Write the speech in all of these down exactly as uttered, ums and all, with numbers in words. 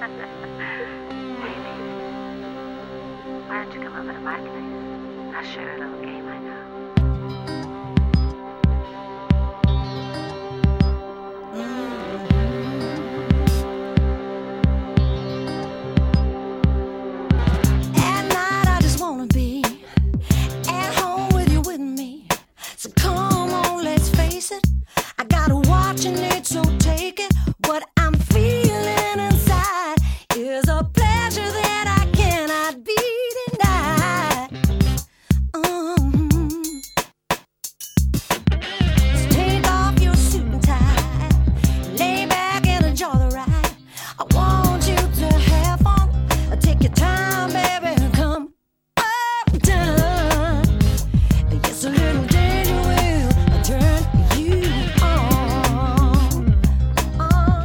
Hey, baby, why don't you come over to my place? I'll share a little game I know. At night I just wanna be at home with you with me. So come on, let's face it. I gotta watch and it, so take it. What I'm feeling inside is a pleasure that I cannot be denied. Um, so take off your suit and tie, lay back and enjoy the ride. I want you to have fun. Take your time, baby, and come up down. Yes, a little danger will turn you on. Oh.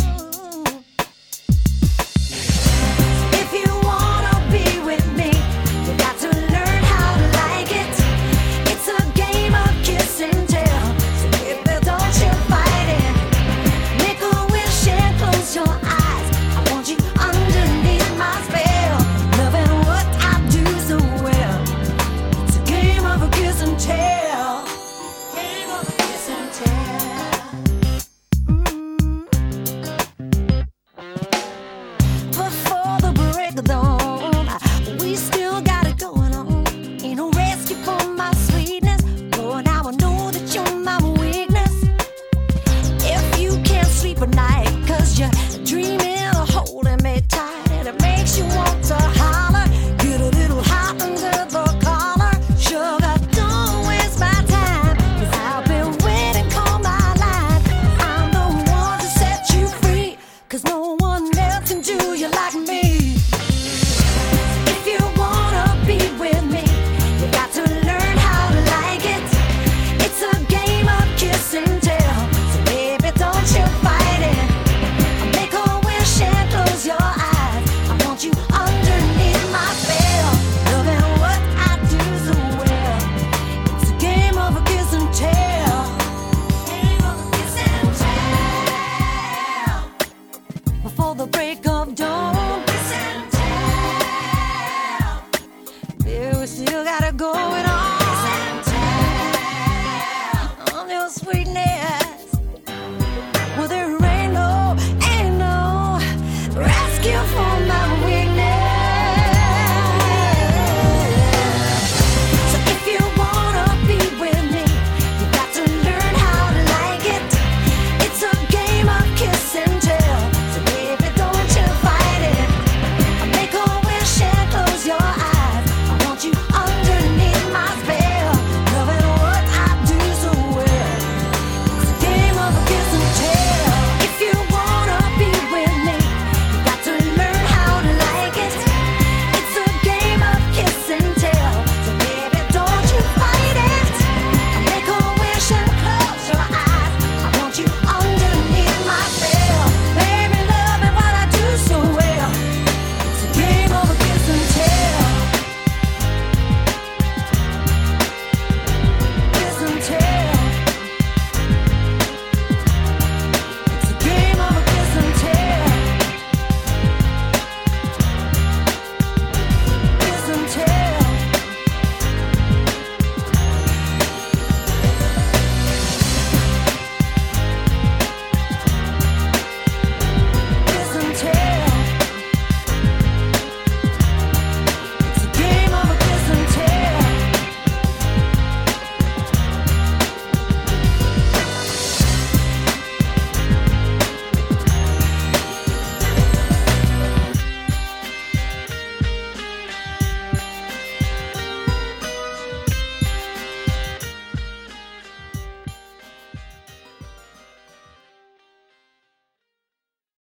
If you wanna be with me, you got to learn how to like it. It's a game of kiss and tell, so baby, don't you fight it. Make a wish and close your eyes. I want you underneath my spell, loving what I do so well. It's a game of a kiss and tell. Game of a kiss and tell. Mm. Before the break of dawn, we still got it going on. Ain't no rescue for my sweetness, but now I know that you're my weakness. If you can't sleep at night, cause you're dreaming of holding me tight, and it makes you want to holler, get a little hot under the collar. Sugar, don't waste my time, cause I've been waiting all my life. I'm the one to set you free, cause no one else can do you like me. If you wanna be with me, you got to learn how to like it. It's a game of kiss and tell, so baby, don't you fight it. Make a wish and close your eyes. I want you underneath my spell, loving what I do so well. It's a game of a kiss and tell. Game of a kiss and tell. Before the break of dawn.